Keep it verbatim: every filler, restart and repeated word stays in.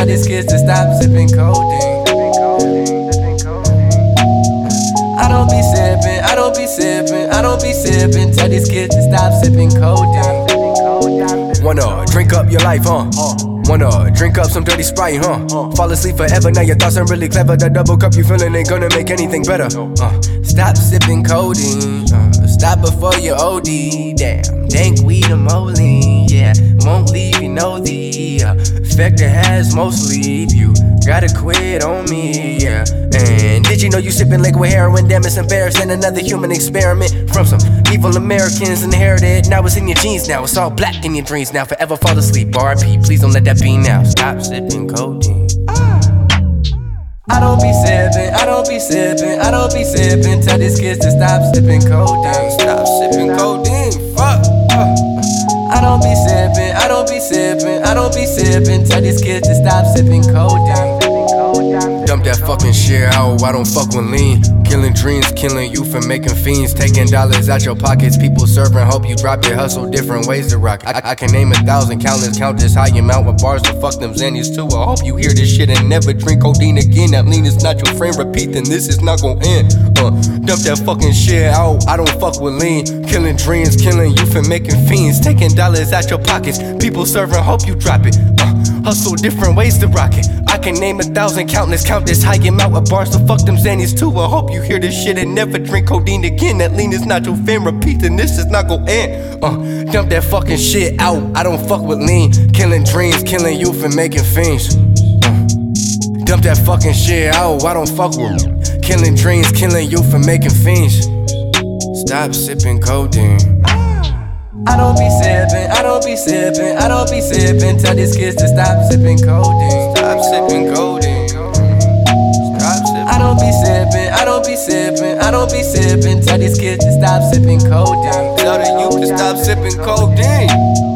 Tell these kids to stop sipping codeine. I don't be sipping, I don't be sipping, I don't be sipping. Tell these kids to stop sipping codeine. Wanna drink up your life, huh? Wanna drink up some dirty Sprite, huh? Fall asleep forever, now your thoughts are really clever. The double cup you feeling ain't gonna make anything better. uh, Stop sipping codeine, uh, stop before you O D. Damn, dank weed and moly, yeah, won't leave you know the uh, effect it has mostly leave you. Gotta quit on me, yeah. And did you know you sipping liquid heroin? Damn, it's embarrassing. Another human experiment from some evil Americans inherited. Now it's in your genes now, it's all black in your dreams now. Forever fall asleep, R I P, please don't let that be now. Stop sipping codeine. I don't be sipping, I don't be sipping, I don't be sipping. Tell these kids to stop sipping codeine. Stop sipping codeine, fuck. uh. I don't be sipping, I don't be sipping, I don't be sipping. Tell these kids to stop sipping codeine. Dump that fucking shit out, I don't fuck with lean. Killing dreams, killing youth and making fiends. Taking dollars out your pockets, people serving, hope you drop it. Hustle different ways to rock. I, I can name a thousand, countless, count this high amount with bars to fuck them Xannies too. I hope you hear this shit and never drink codeine again. That lean is not your friend, repeat, then this is not gon' end. Uh, dump that fucking shit out, I don't fuck with lean. Killing dreams, killing youth and making fiends. Taking dollars out your pockets, people serving, hope you drop it. Uh, hustle different ways to rock it. I can name a thousand, countless, count this high amount with bars to fuck them Xannies too. I hope you hear this shit and never drink codeine again. That lean is not your fan, repeat, and this is not gon' end. Uh, dump that fucking shit out, I don't fuck with lean. Killing dreams, killing youth and making fiends. Uh, dump that fucking shit out, I don't fuck with killing dreams, killing youth and making fiends. Stop sipping codeine. I don't be sipping, I don't be sipping, I don't be sipping. Tell these kids to stop sipping codeine. Stop sipping codeine. Stop sipping. I don't be sipping, I don't be sipping, I don't be sipping. Tell these kids to stop sipping codeine. Tell the youth to stop sipping codeine.